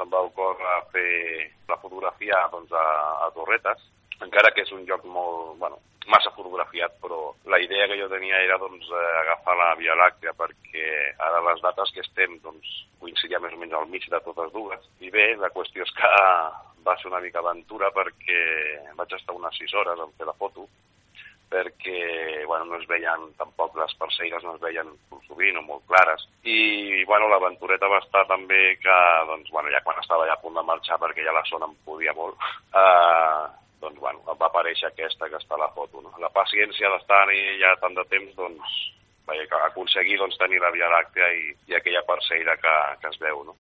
em va ocórrer fer la fotografia doncs, a Torretes, encara que és un lloc molt, massa fotografiat, però la idea que jo tenia era doncs, agafar la Via Làctea perquè ara les dates que estem doncs, coincidia més o menys al mig de totes dues. I bé, la qüestió és que va ser una mica aventura perquè vaig estar unes 6 hores en fer la foto, perquè no es veien, tampoc les parceires no es veien sovint o molt clares. I l'aventureta va estar també que, ja quan estava ja a punt de marxar, perquè ja la zona em podia molt, va aparèixer aquesta que està a la foto. No? La paciència d'estar-hi ja tant de temps, aconseguir tenir la Via Làctea i aquella parceira que es veu. No?